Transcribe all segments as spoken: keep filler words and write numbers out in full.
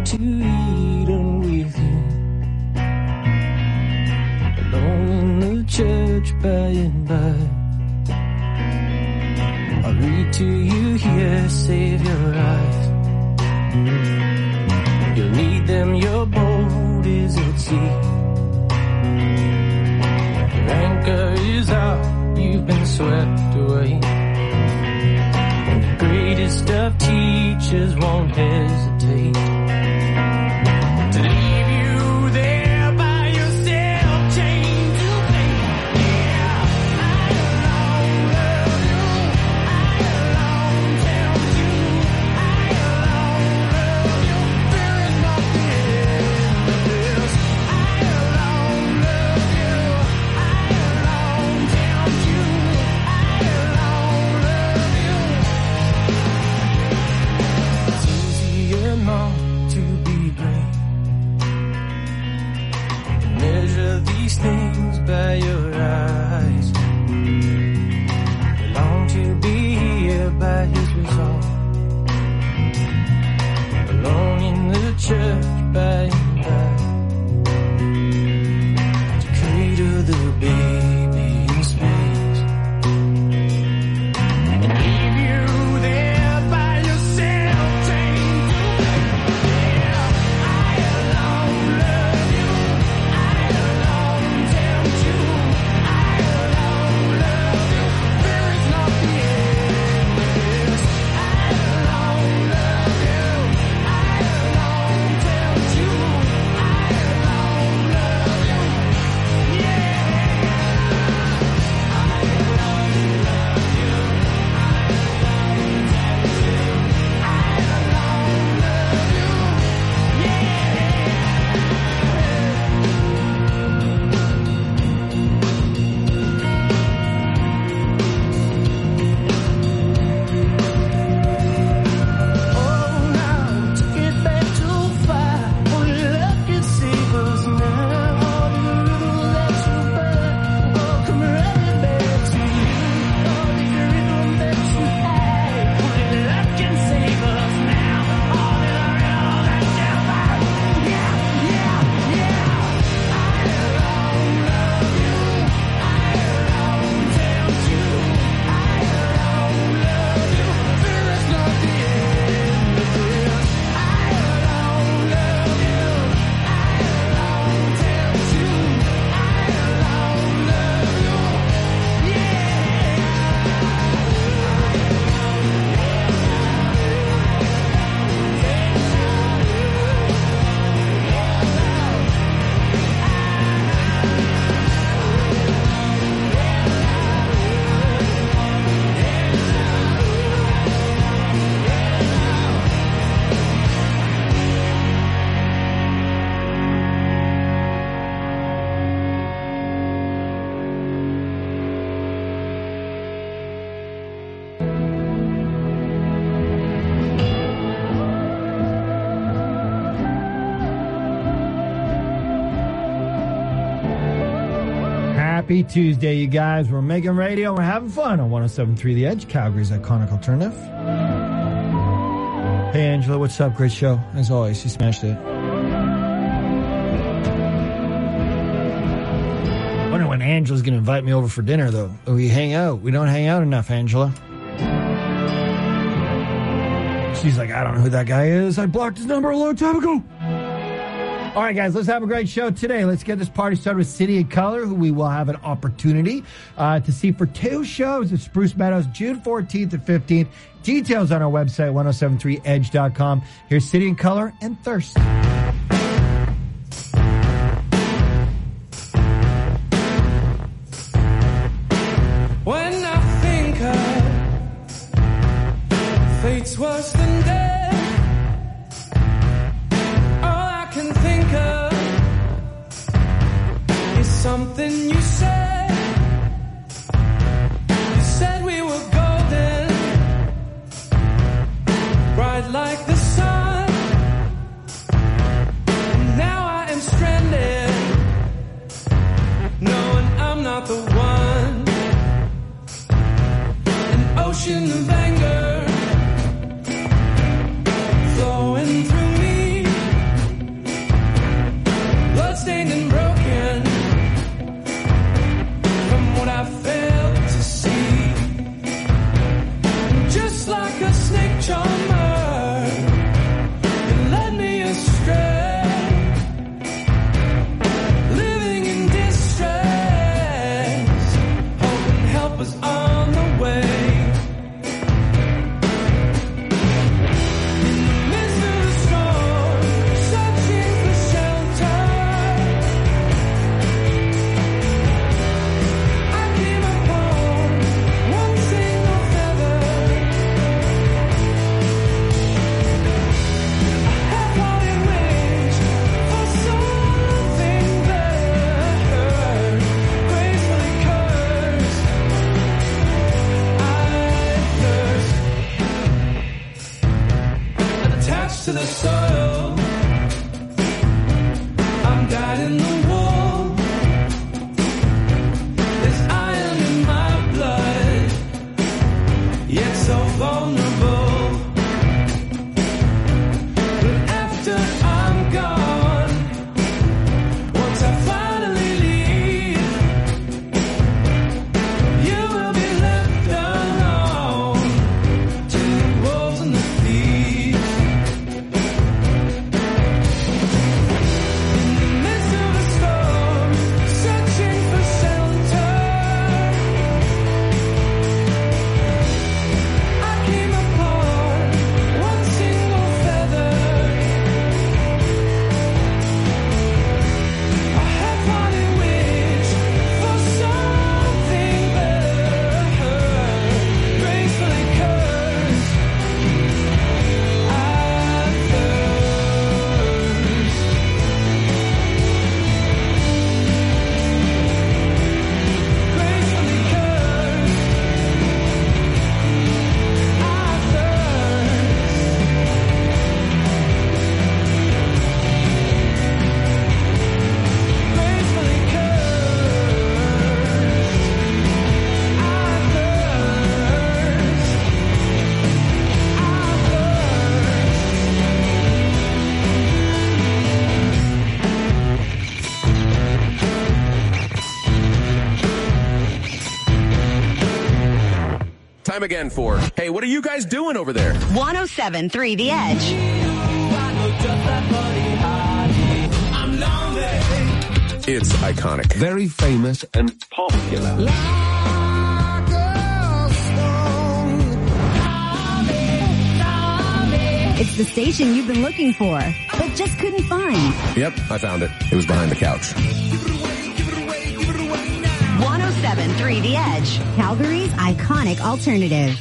to Eden with you. Alone in the church by and by. I'll read to you here, save your eyes. You'll need them, your boat is at sea. Your anchor is out, you've been swept away. And the greatest of teachers won't hesitate to leave you there by yourself, chained to fate. Yeah, I alone love you. I alone tell you. I alone love you. There is nothing in this. I alone love you. I alone tell you. I alone love you. It's easier not to be great. To measure these things by your eyes. You long to be here by his resolve. Alone in the church by and by. To cradle the baby in space. And leave you there by yourself, chained to fate. Yeah, I alone love you. I alone tell you. I alone love you. There is nothing in this. I alone love you. I alone tell you. I alone love you. Yeah, I alone love you. Oh, now to get back too far. Only love can save us now. All the rhythm that you burn, oh, come running back to you. All the rhythm that you had, only love can save us now. All the rhythm that you burn, yeah, yeah, yeah. I alone love you. I alone tell you. I alone love you. There is nothing in this. I alone love you. I alone tell you. I alone love you. Happy Tuesday, you guys. We're making radio. We're having fun on one oh seven point three The Edge, Calgary's iconic alternative. Hey, Angela, what's up? Great show. As always, you smashed it. Wonder when Angela's going to invite me over for dinner, though. We hang out. We don't hang out enough, Angela. She's like, I don't know who that guy is. I blocked his number a long time ago. All right, guys, let's have a great show today. Let's get this party started with City of Color, who we will have an opportunity uh, to see for two shows at Spruce Meadows, June fourteenth and fifteenth. Details on our website, ten seventy-three edge dot com. Here's City of Color and Thirst. When I think of fate's worse than death, all I can think of is something you said. You said we were golden, bright like the sun. And now I am stranded, knowing I'm not the one. An ocean of anger flowing through me. right in the wall. There's iron in my blood, yet so vulnerable. But after I'm gone, once I finally leave, you will be left alone to the wolves and the thieves. In the midst of a storm, searching for shelter, I came upon one single feather, a half-hearted wish for something better, gracefully cursed. I thirst. Gracefully cursed. I thirst. Gracefully Time again for, hey, what are you guys doing over there? one oh seven point three The Edge. It's iconic. Very famous and popular. It's the station you've been looking for, but just couldn't find. Yep, I found it. It was behind the couch. one oh seven point three The Edge. Calgary's iconic alternative.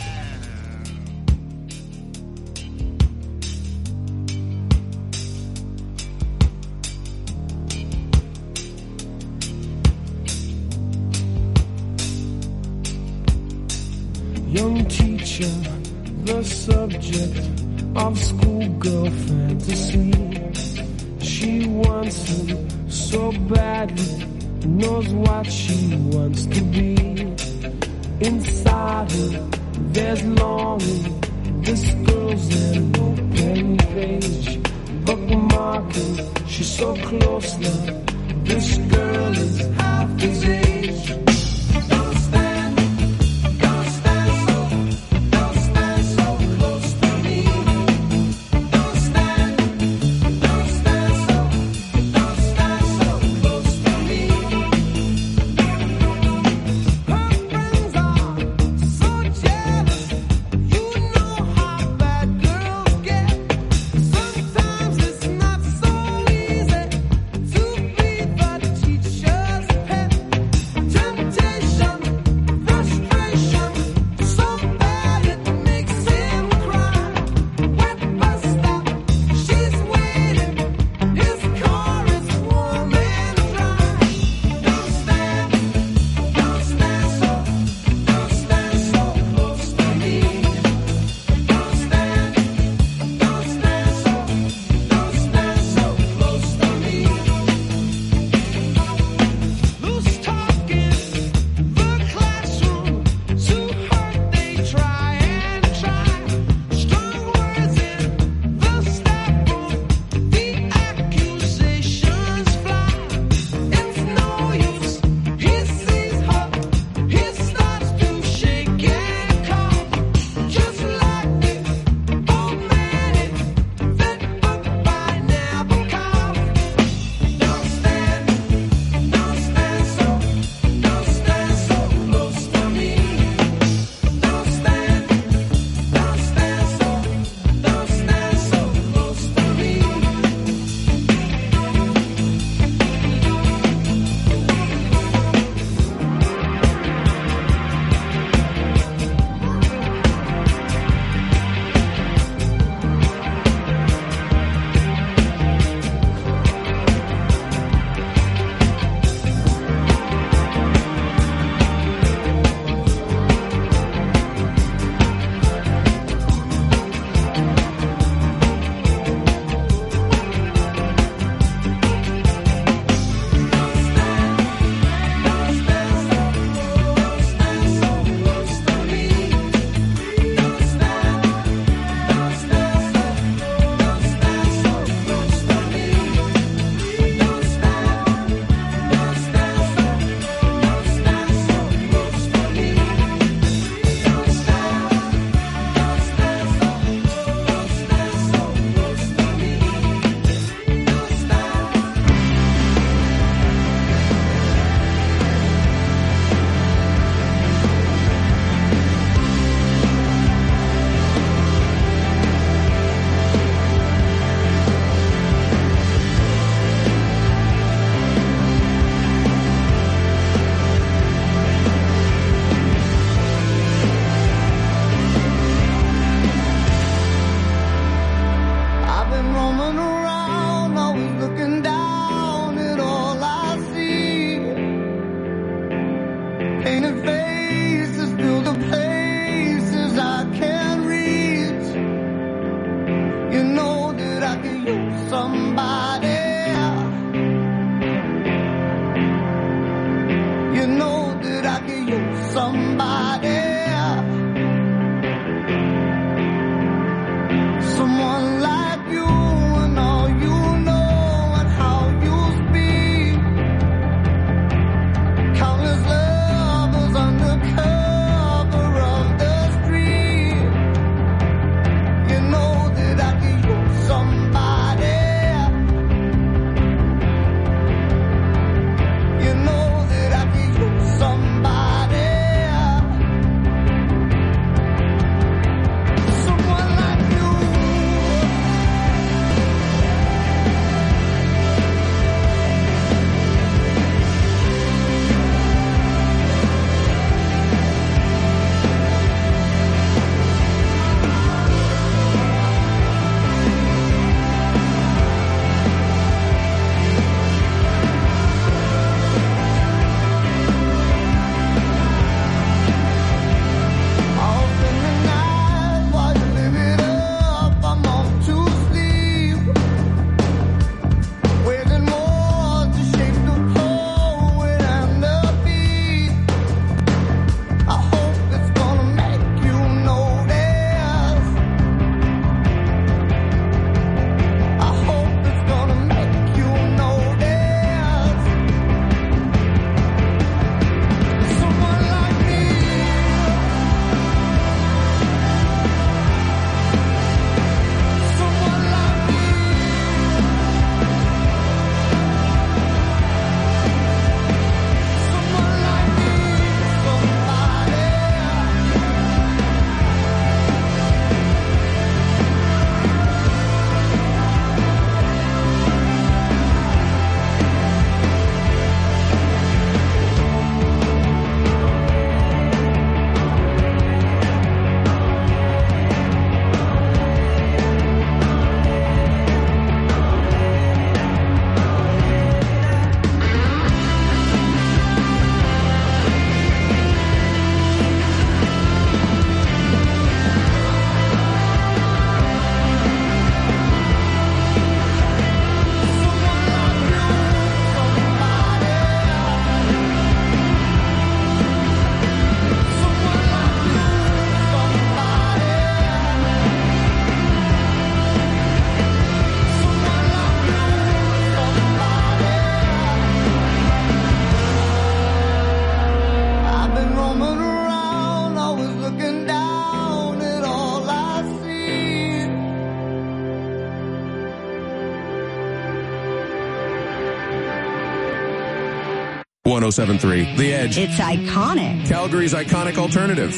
Young teacher, the subject of schoolgirl fantasy. She wants him so badly, knows what she wants to be. Inside her, there's longing. This girl's an open page, bookmarking. She's so close now. This girl is half his age. Don't stand, don't stand so, don't stand so close to me. Don't stand, don't stand so, don't stand so close to me. Her friends are so jealous. You know how bad girls get. Sometimes it's not so easy to be the teacher's pet. Temptation one oh seven point three The Edge. It's iconic. Calgary's iconic alternative.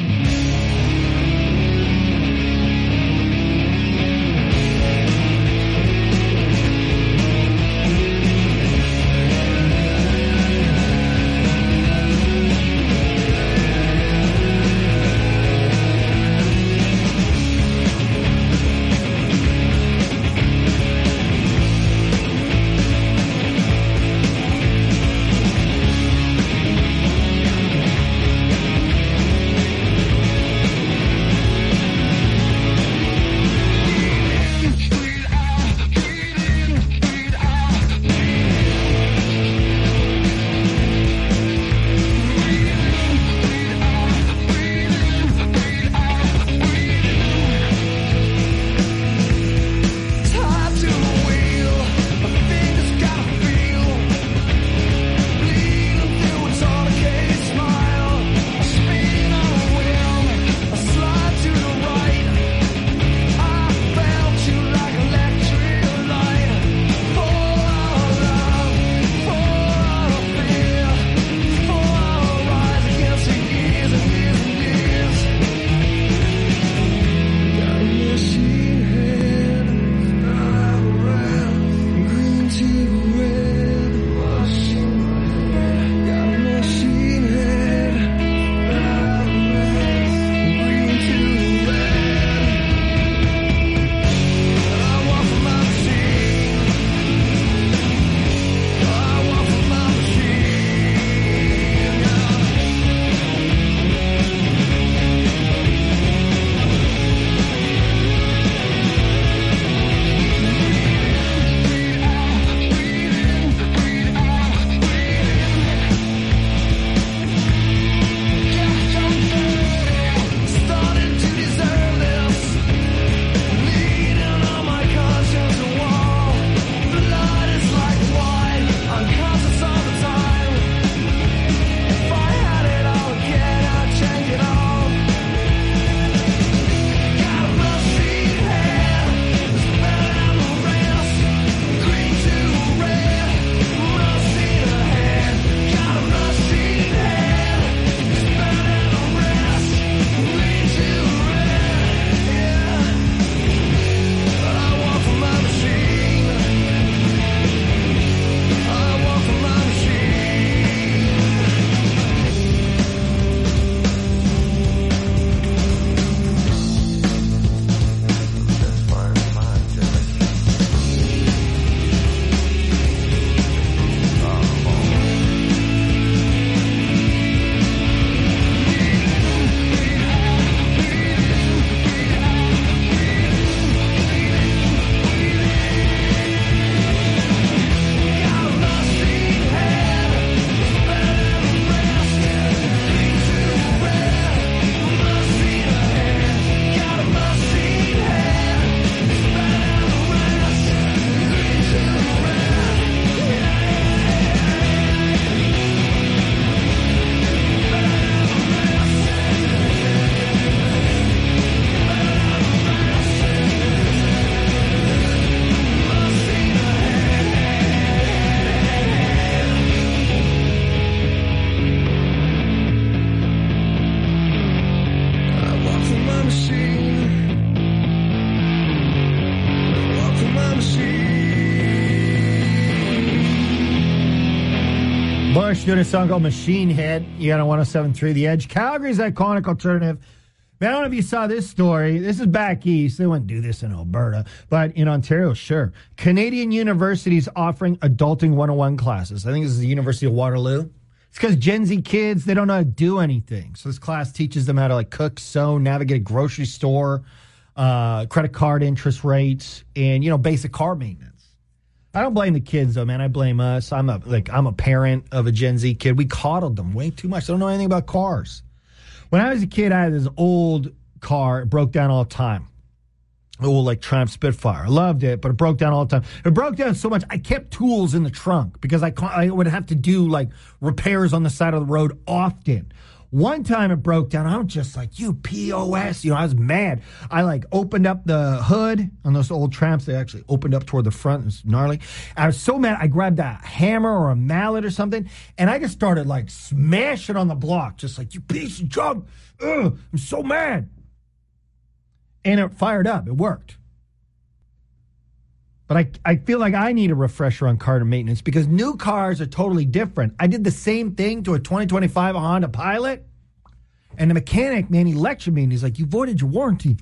Bush doing a song called Machine Head. You got on one oh seven point three The Edge. Calgary's iconic alternative. Man, I don't know if you saw this story. This is back east. They wouldn't do this in Alberta. But in Ontario, sure. Canadian universities offering adulting one oh one classes. I think this is the University of Waterloo. It's because Gen Z kids, they don't know how to do anything. So this class teaches them how to like cook, sew, navigate a grocery store, uh, credit card interest rates, and, you know, basic car maintenance. I don't blame the kids, though, man. I blame us. I'm a like I'm a parent of a Gen Z kid. We coddled them way too much. They don't know anything about cars. When I was a kid, I had this old car. It broke down all the time. Old, like, Triumph Spitfire. I loved it, but it broke down all the time. It broke down so much, I kept tools in the trunk because I, I would have to do, like, repairs on the side of the road often. One time it broke down. I'm just like, you P O S. You know, I was mad. I like opened up the hood on those old tramps. They actually opened up toward the front. It was gnarly. I was so mad. I grabbed a hammer or a mallet or something, and I just started like smashing on the block, just like, you piece of junk. Ugh, I'm so mad. And it fired up. It worked. But I, I feel like I need a refresher on car maintenance because new cars are totally different. I did the same thing to a twenty twenty-five Honda Pilot, and the mechanic, man, he lectured me, and he's like, you voided your warranty.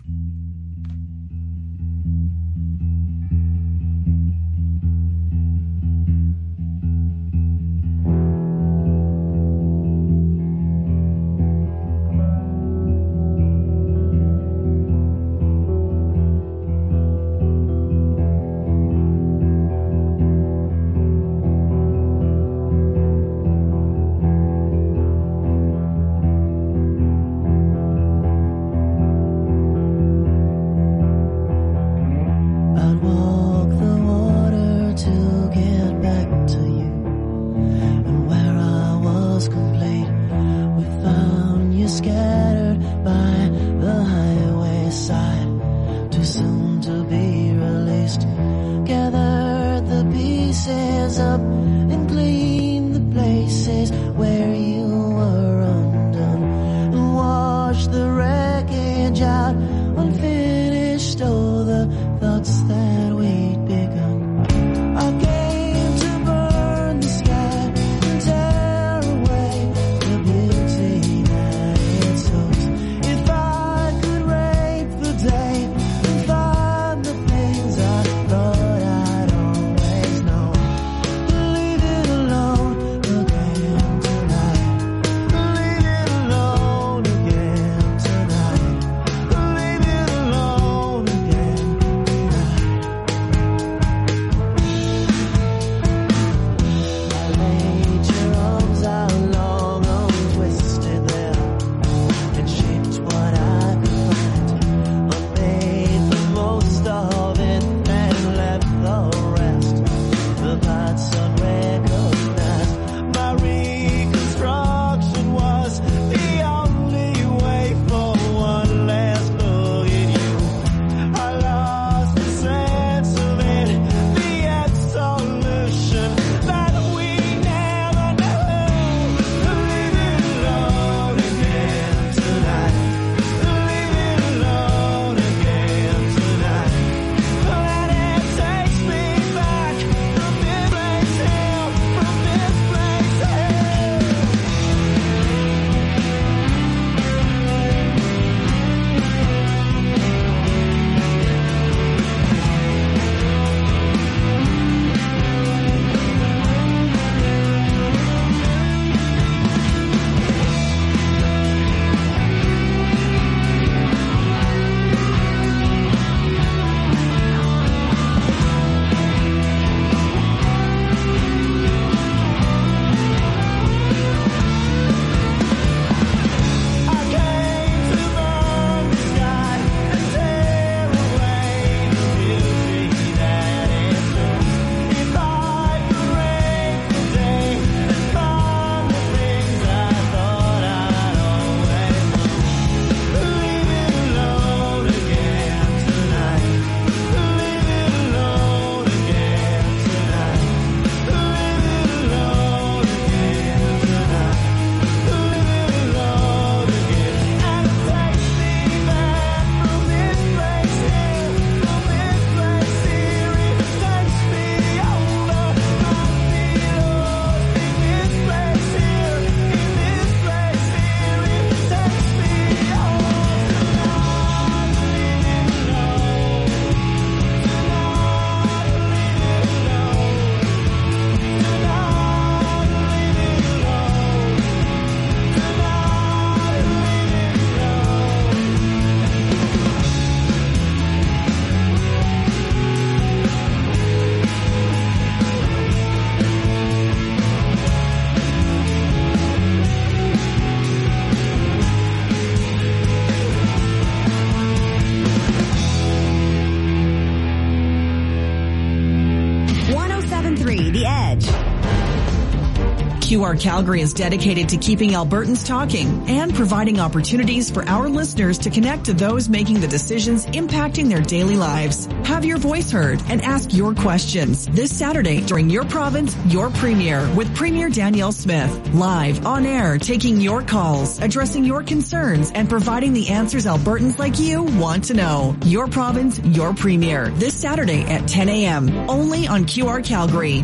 Q R Calgary is dedicated to keeping Albertans talking and providing opportunities for our listeners to connect to those making the decisions impacting their daily lives. Have your voice heard and ask your questions this Saturday during Your Province, Your Premier with Premier Danielle Smith. Live, on air, taking your calls, addressing your concerns, and providing the answers Albertans like you want to know. Your Province, Your Premier this Saturday at ten a.m. only on Q R Calgary.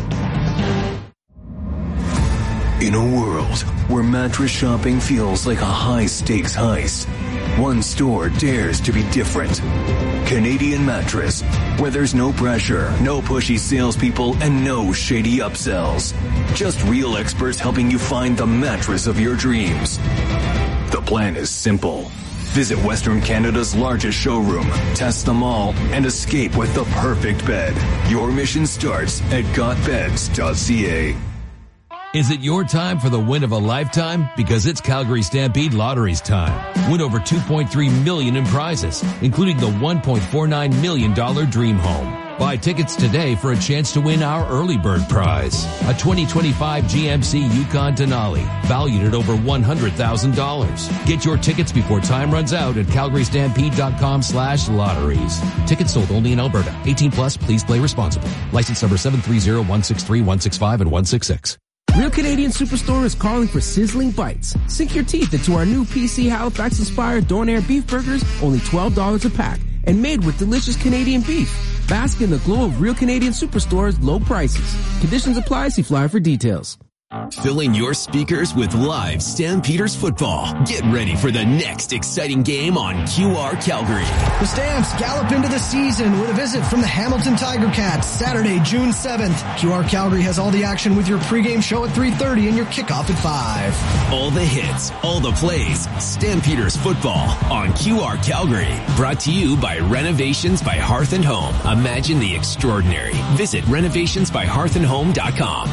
In a world where mattress shopping feels like a high-stakes heist, one store dares to be different. Canadian Mattress, where there's no pressure, no pushy salespeople, and no shady upsells. Just real experts helping you find the mattress of your dreams. The plan is simple. Visit Western Canada's largest showroom, test them all, and escape with the perfect bed. Your mission starts at got beds dot c a. Is it your time for the win of a lifetime? Because it's Calgary Stampede Lottery's time. Win over two point three million dollars in prizes, including the one point four nine million dollars Dream Home. Buy tickets today for a chance to win our early bird prize, a twenty twenty-five G M C Yukon Denali, valued at over one hundred thousand dollars. Get your tickets before time runs out at calgary stampede dot com slash lotteries. Tickets sold only in Alberta. eighteen plus, please play responsibly. License number seven three zero one six three one six five and one six six. Real Canadian Superstore is calling for sizzling bites. Sink your teeth into our new P C Halifax-inspired Donair beef burgers, only twelve dollars a pack, and made with delicious Canadian beef. Bask in the glow of Real Canadian Superstore's low prices. Conditions apply. See flyer for details. Filling your speakers with live Stampeders football. Get ready for the next exciting game on Q R Calgary. The Stamps gallop into the season with a visit from the Hamilton Tiger Cats Saturday, June seventh. Q R Calgary has all the action with your pregame show at three thirty and your kickoff at five. All the hits, all the plays, Stampeders football on Q R Calgary. Brought to you by Renovations by Hearth and Home. Imagine the extraordinary. Visit renovations by hearth and home dot com.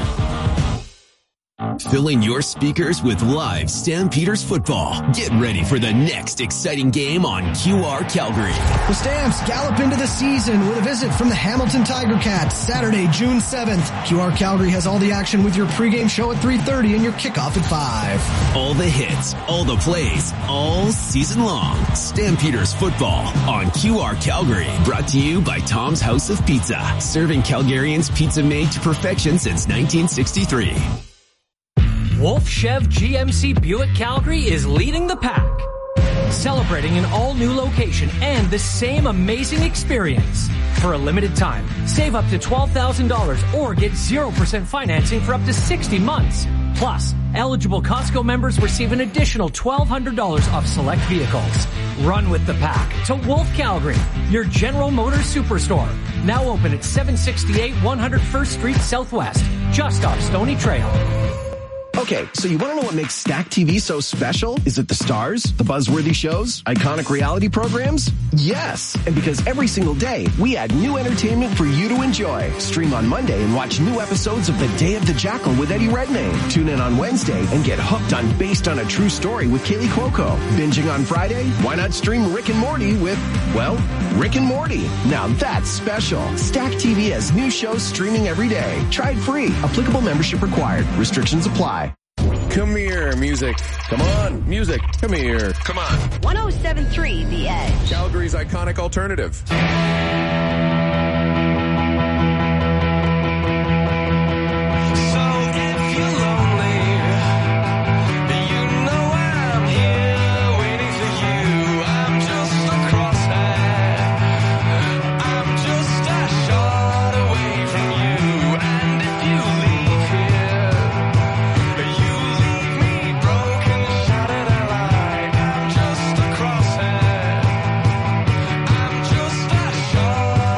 Filling your speakers with live Stampeders football. Get ready for the next exciting game on Q R Calgary. The Stamps gallop into the season with a visit from the Hamilton Tiger Cats Saturday, June seventh. Q R Calgary has all the action with your pregame show at three thirty and your kickoff at five. All the hits, all the plays, all season long. Stampeders football on Q R Calgary. Brought to you by Tom's House of Pizza. Serving Calgarians pizza made to perfection since nineteen sixty-three. Wolf Chev G M C Buick Calgary is leading the pack, celebrating an all-new location and the same amazing experience. For a limited time, save up to twelve thousand dollars or get zero percent financing for up to sixty months. Plus, eligible Costco members receive an additional twelve hundred dollars off select vehicles. Run with the pack to Wolf Calgary, your General Motors superstore. Now open at seven sixty-eight one hundred first Street Southwest, just off Stony Trail. Okay, so you want to know what makes Stack T V so special? Is it the stars, the buzzworthy shows, iconic reality programs? Yes! And because every single day, we add new entertainment for you to enjoy. Stream on Monday and watch new episodes of The Day of the Jackal with Eddie Redmayne. Tune in on Wednesday and get hooked on Based on a True Story with Kaylee Cuoco. Binging on Friday? Why not stream Rick and Morty with, well, Rick and Morty? Now that's special. Stack T V has new shows streaming every day. Try it free. Applicable membership required. Restrictions apply. Come here, music. Come on, music. Come here. Come on. one oh seven point three The Edge. Calgary's iconic alternative. Sure.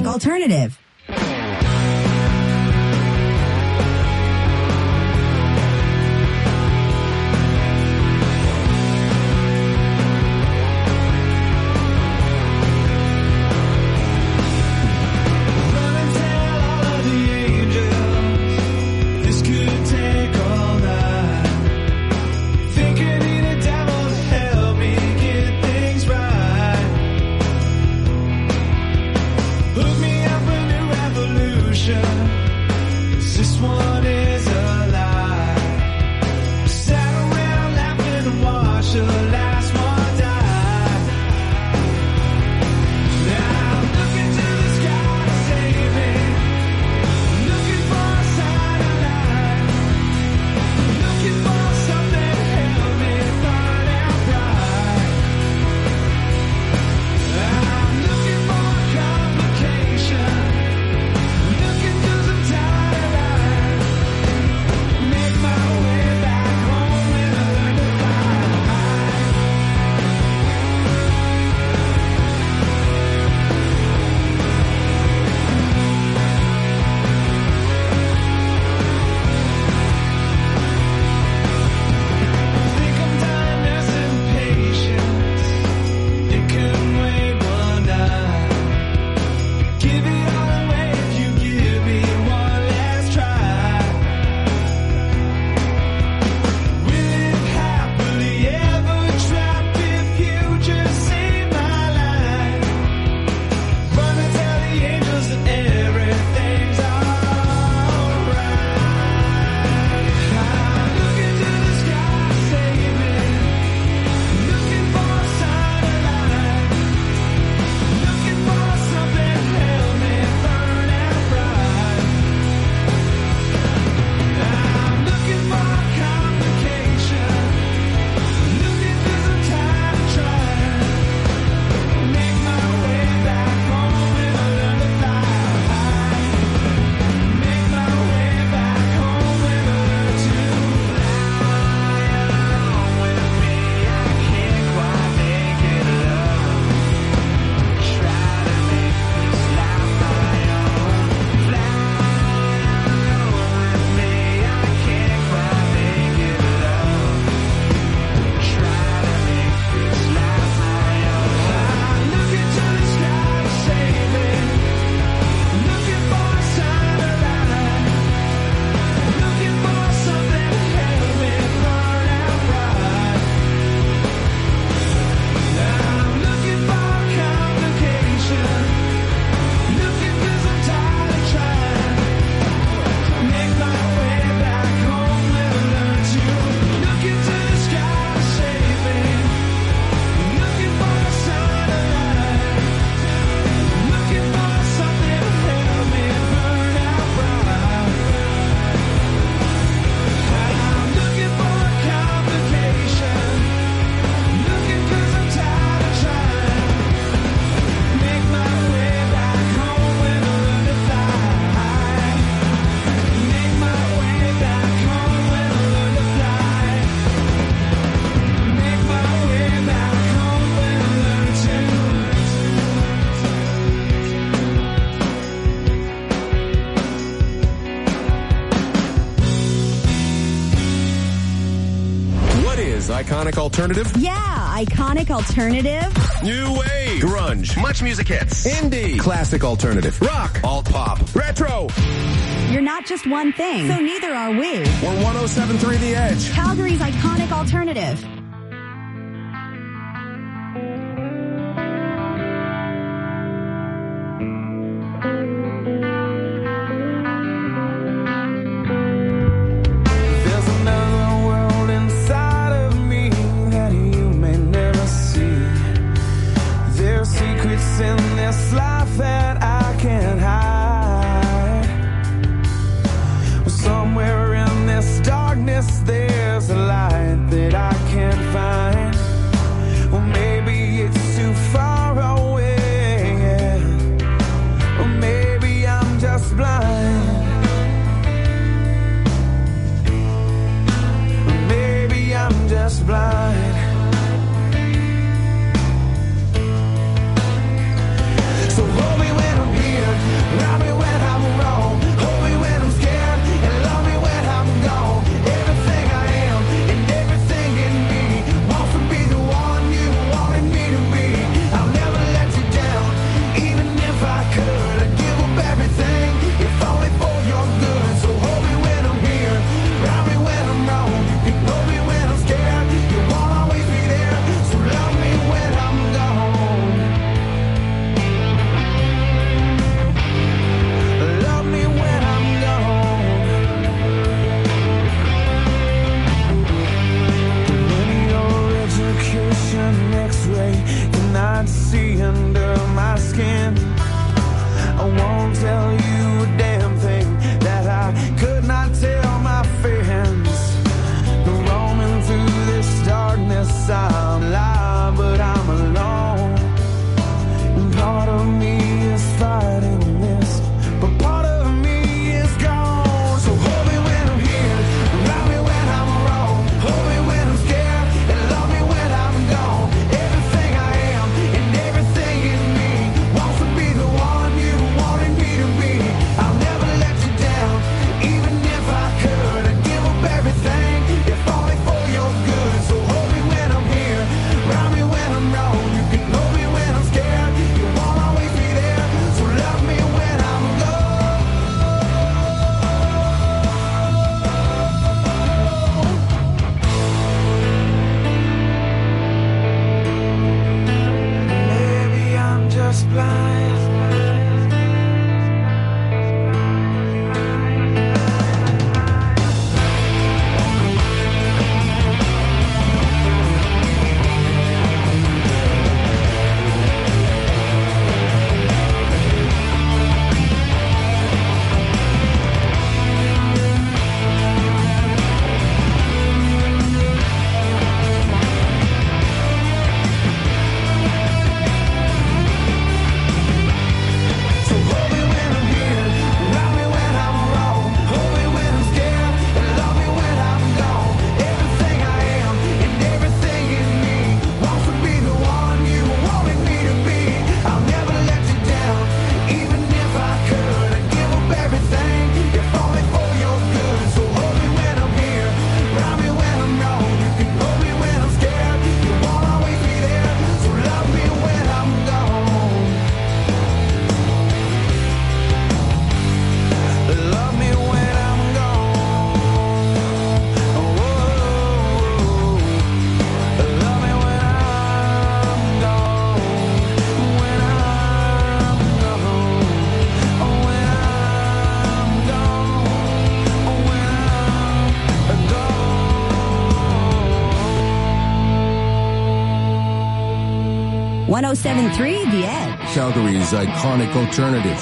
Alternative. Iconic alternative? Yeah, iconic alternative. New wave. Grunge. Much music hits. Indie. Classic alternative. Rock. Alt pop. Retro. You're not just one thing, so neither are we. We're one oh seven point three The Edge. Calgary's iconic alternative. There's a light that I can't one oh seven point three The Edge. Calgary's iconic alternative.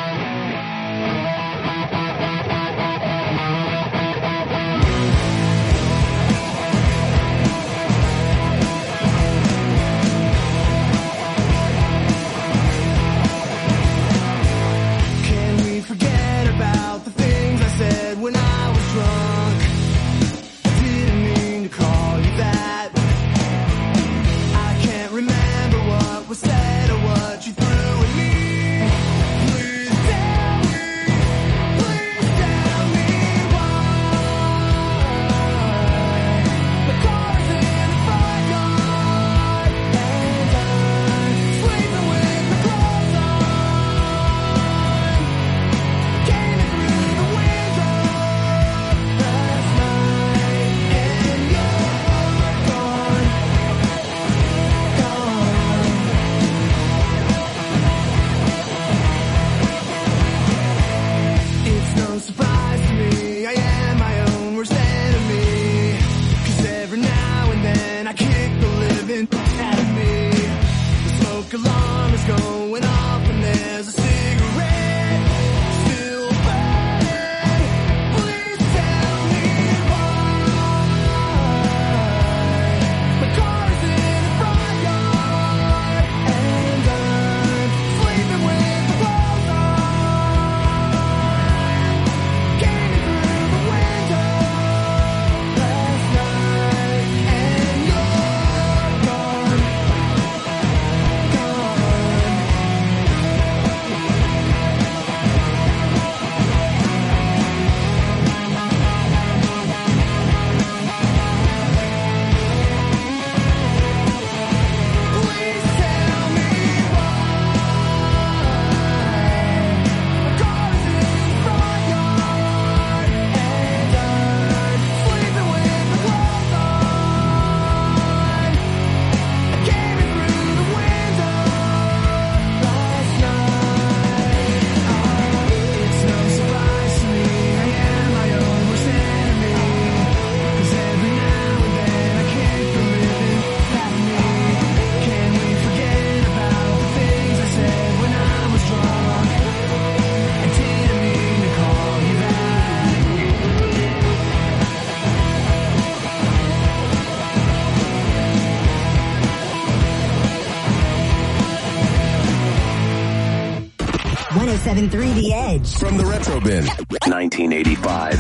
one oh seven point three The Edge. From the Retro Bin, nineteen eighty-five.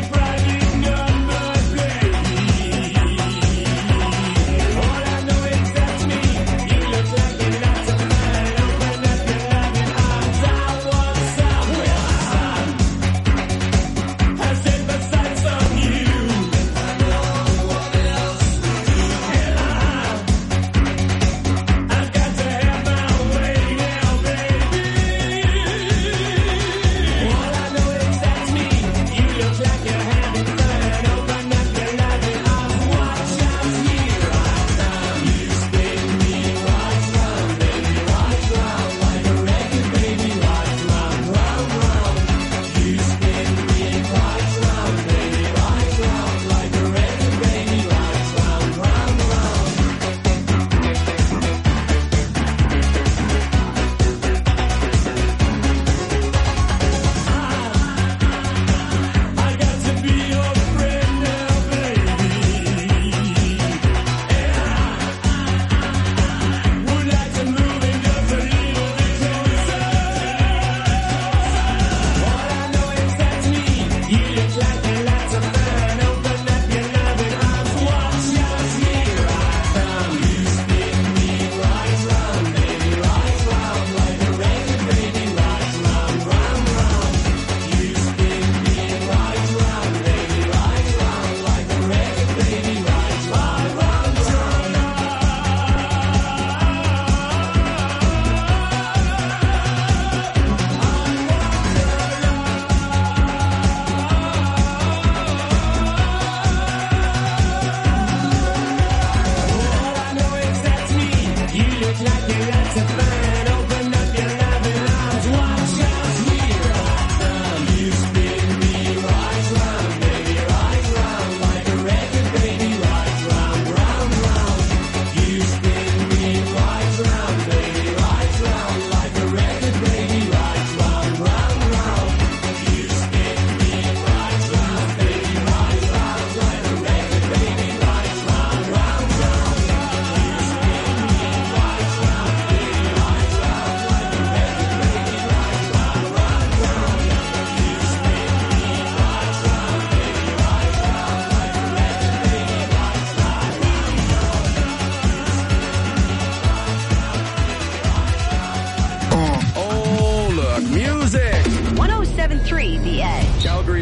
All I know is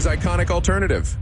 Calgary's iconic alternative.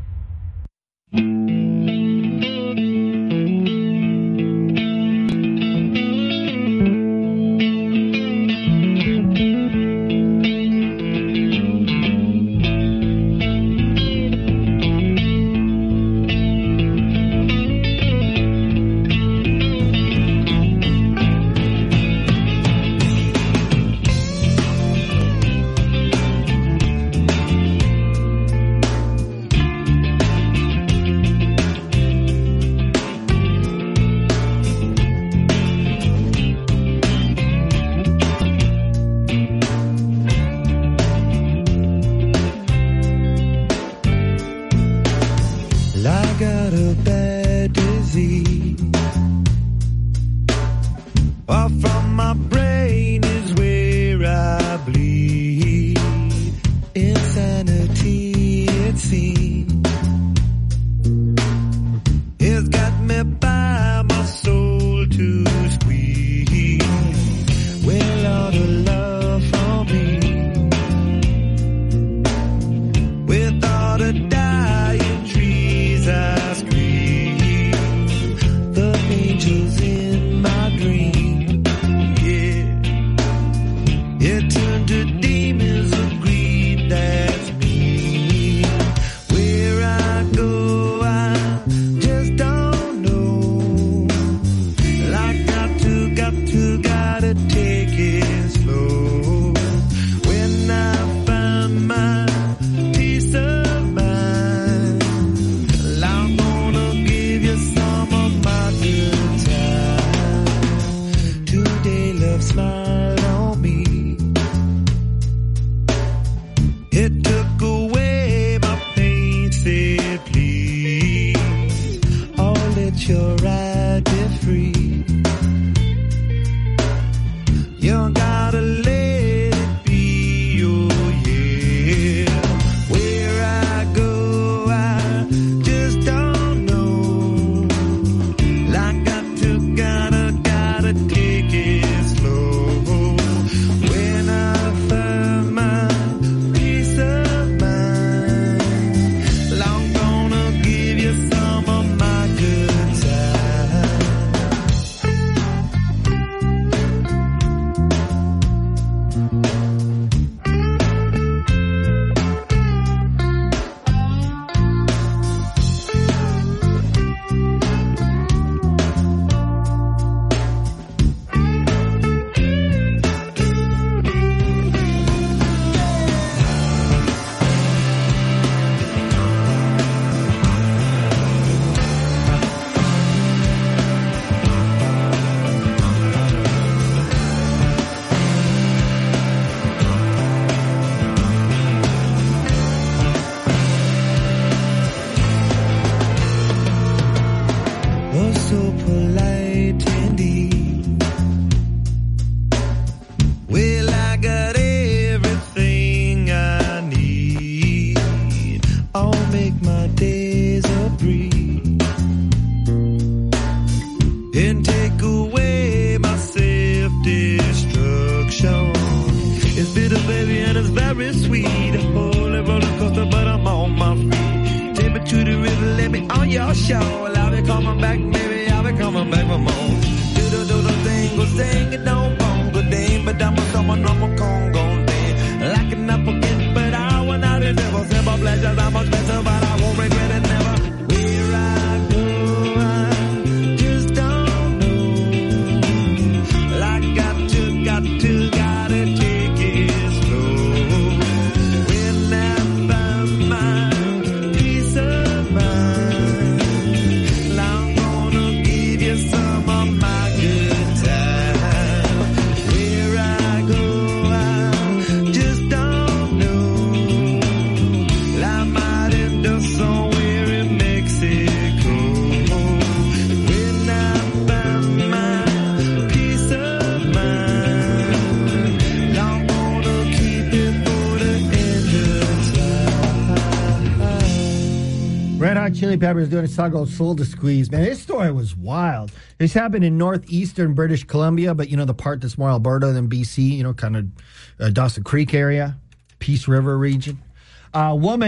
Chili Peppers doing a song called Soul to Squeeze. Man, this story was wild. This happened in northeastern British Columbia, but, you know, the part that's more Alberta than B C, you know, kind of uh, Dawson Creek area, Peace River region. A woman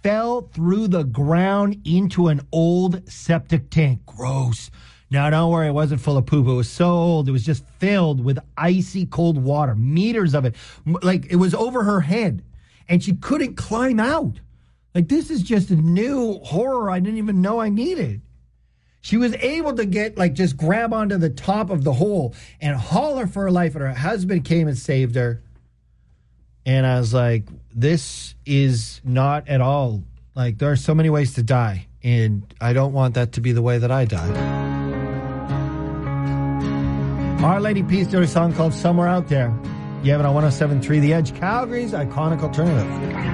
fell through the ground into an old septic tank. Gross. Now, don't worry, it wasn't full of poop. It was so old. It was just filled with icy cold water, meters of it. Like, it was over her head, and she couldn't climb out. Like, this is just a new horror I didn't even know I needed. She was able to get, like, just grab onto the top of the hole and haul her for her life, and her husband came and saved her. And I was like, this is not at all, like, there are so many ways to die, and I don't want that to be the way that I died. Our Lady Peace did a song called Somewhere Out There. You have it on one oh seven point three The Edge, Calgary's iconic alternative.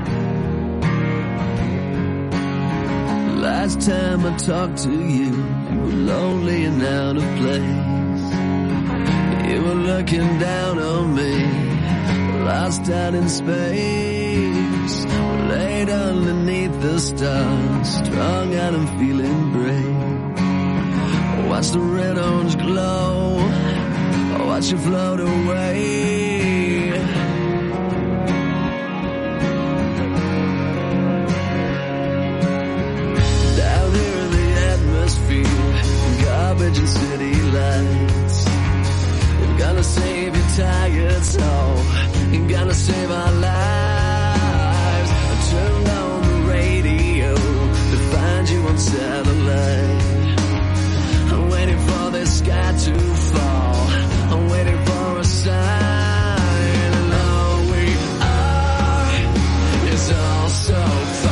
Last time I talked to you, you were lonely and out of place. You were looking down on me, lost out in space. Laid underneath the stars, strung out and feeling brave. Watch the red orange glow, watch you float away. Down here in the atmosphere, garbage and city lights. You're gonna save your tired soul, you're gonna save our lives. I turned on the radio to find you on satellite. I'm waiting for this sky to fall, I'm waiting for a sign. And all we are is all so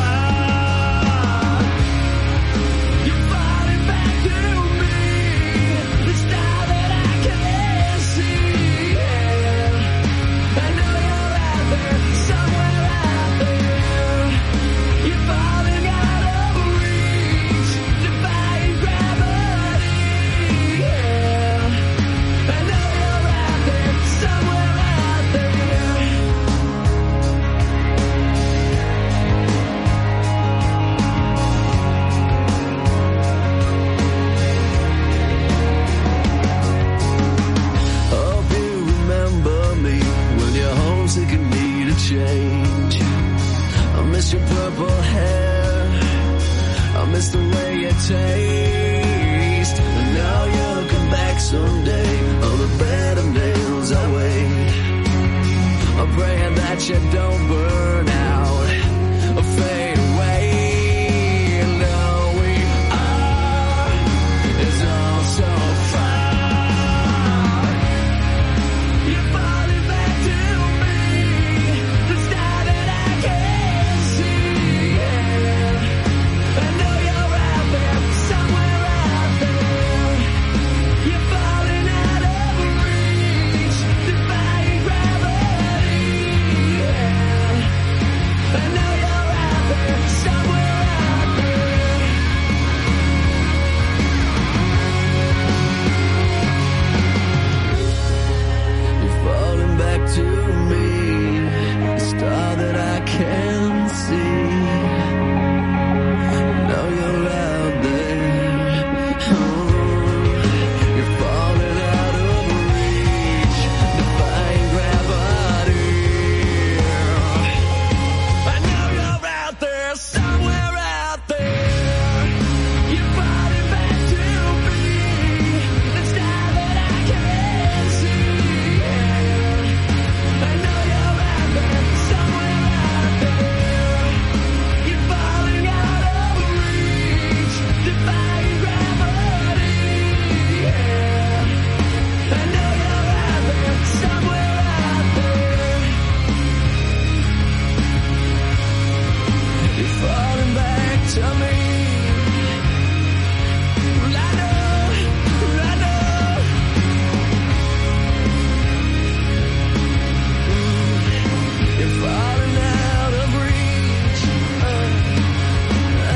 far. You're falling back to me, the star that I can't see. I know you're out there, somewhere out there. You're falling out of reach, defying gravity. I know you're out there, somewhere out there. Hope you remember me when you're homesick and need a change. I miss your purple hair, I miss the way you taste. I know you'll come back someday, on the bed of nails I wait. I'm praying that you don't burn out or fade away. And all we are is all so far. You're falling back to me, the star that I can't see. I know you're out there, somewhere out there. You're falling out of reach, defying gravity. I know you're out there, somewhere out there. You're falling back to me, the star that I can see. I know you're out there. Oh, you're falling out of reach, defying gravity. I know you're out there, somewhere out there. You're falling back to me, the star that I can see. I know you're out there, somewhere out there. You're falling out of reach, defying gravity. I know you're out there, somewhere out there. You're falling back to me. Well, I know, well, I know. You're falling out of reach. I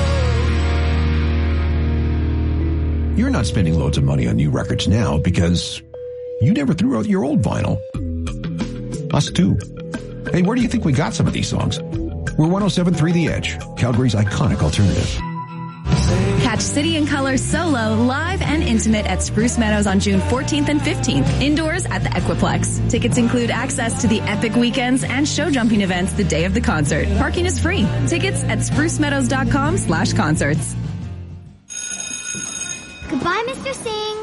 know. You're not spending loads of money on new records now because you never threw out your old vinyl. Us too. Hey, where do you think we got some of these songs? We're one oh seven point three The Edge, Calgary's iconic alternative. Catch Catch City and Color solo, live, and intimate at Spruce Meadows on June fourteenth and fifteenth, indoors at the Equiplex. Tickets include access to the epic weekends and show jumping events the day of the concert. Parking is free. Tickets at sprucemeadows.com slash concerts. Goodbye, Mister Singh.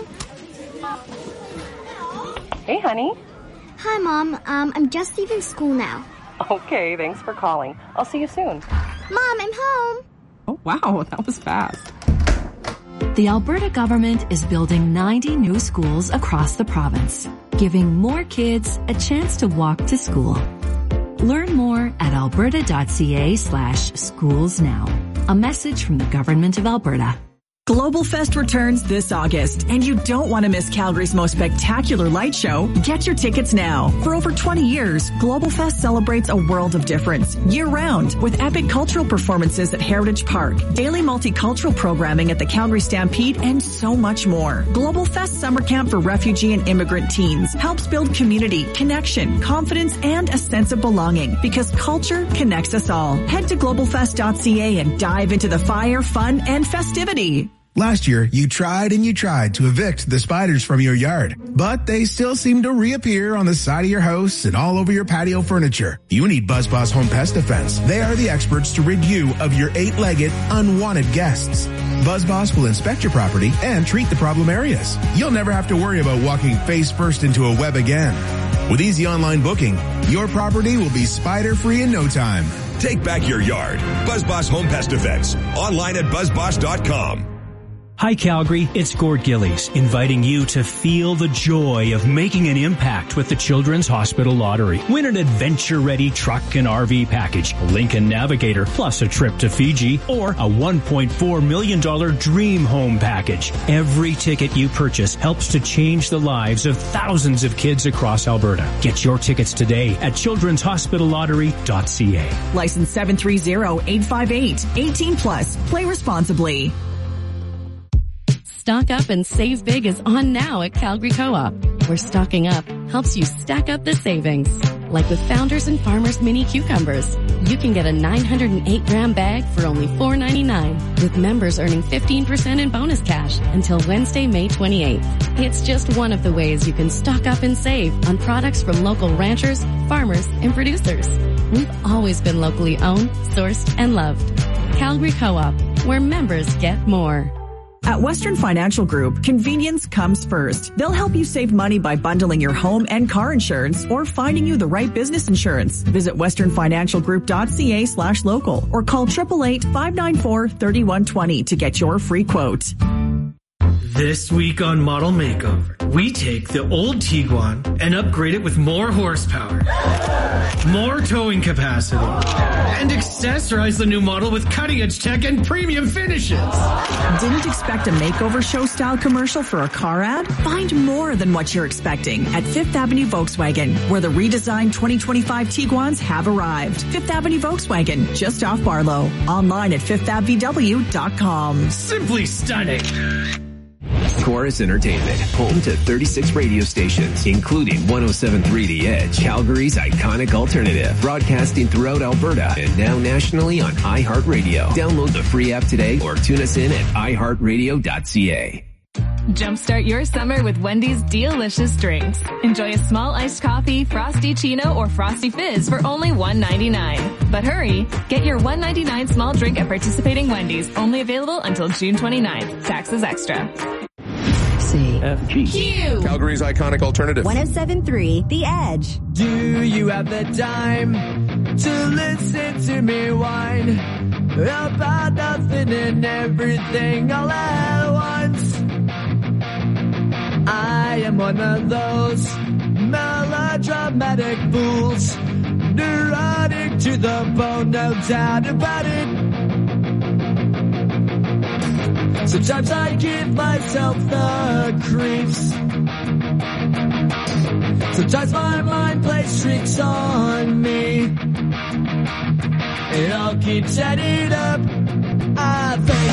Hey, honey. Hi, Mom. Um, I'm just leaving school now. Okay, thanks for calling. I'll see you soon. Mom, I'm home. Oh, wow, that was fast. The Alberta government is building ninety new schools across the province, giving more kids a chance to walk to school. Learn more at alberta.ca slash schools now. A message from the Government of Alberta. Global Fest returns this August, and you don't want to miss Calgary's most spectacular light show. Get your tickets now. For over twenty years, Global Fest celebrates a world of difference, year-round, with epic cultural performances at Heritage Park, daily multicultural programming at the Calgary Stampede, and so much more. Global Fest Summer Camp for refugee and immigrant teens helps build community, connection, confidence, and a sense of belonging, because culture connects us all. Head to global fest dot c a and dive into the fire, fun, and festivity. Last year, you tried and you tried to evict the spiders from your yard, but they still seem to reappear on the side of your house and all over your patio furniture. You need BuzzBoss Home Pest Defense. They are the experts to rid you of your eight-legged, unwanted guests. BuzzBoss will inspect your property and treat the problem areas. You'll never have to worry about walking face first into a web again. With easy online booking, your property will be spider-free in no time. Take back your yard. BuzzBoss Home Pest Defense. Online at buzz boss dot com. Hi Calgary, it's Gord Gillies, inviting you to feel the joy of making an impact with the Children's Hospital Lottery. Win an adventure-ready truck and R V package, a Lincoln Navigator, plus a trip to Fiji, or a one point four million dollars Dream Home package. Every ticket you purchase helps to change the lives of thousands of kids across Alberta. Get your tickets today at children's hospital lottery dot c a. License seven three zero eight five eight. eighteen plus. Play responsibly. Stock Up and Save Big is on now at Calgary Co-op, where stocking up helps you stack up the savings. Like with Founders and Farmers Mini Cucumbers, you can get a nine hundred eight gram bag for only four ninety-nine, with members earning fifteen percent in bonus cash until Wednesday, May twenty-eighth. It's just one of the ways you can stock up and save on products from local ranchers, farmers, and producers. We've always been locally owned, sourced, and loved. Calgary Co-op, where members get more. At Western Financial Group, convenience comes first. They'll help you save money by bundling your home and car insurance or finding you the right business insurance. Visit western financial group dot c a slash local or call eight eight eight, five nine four, three one two zero to get your free quote. This week on Model Makeover, we take the old Tiguan and upgrade it with more horsepower, more towing capacity, and accessorize the new model with cutting-edge tech and premium finishes. Didn't expect a makeover show-style commercial for a car ad? Find more than what you're expecting at Fifth Avenue Volkswagen, where the redesigned twenty twenty-five Tiguans have arrived. Fifth Avenue Volkswagen, just off Barlow. Online at fifth av v w dot com. Simply stunning. Chorus Entertainment, home to thirty-six radio stations, including one oh seven point three The Edge, Calgary's iconic alternative, broadcasting throughout Alberta and now nationally on iHeartRadio. Download the free app today or tune us in at i heart radio dot c a. Jumpstart your summer with Wendy's delicious drinks. Enjoy a small iced coffee, frosty chino, or frosty fizz for only one ninety-nine. But hurry, get your one ninety-nine small drink at participating Wendy's, only available until June twenty-ninth. Taxes extra. C F G Q Calgary's iconic alternative. one oh seven point three The Edge. Do you have the time to listen to me whine about nothing and everything all at once? I am one of those melodramatic fools, neurotic to the bone, no doubt about it. Sometimes I give myself the creeps. Sometimes my mind plays tricks on me. It all keeps adding up. I think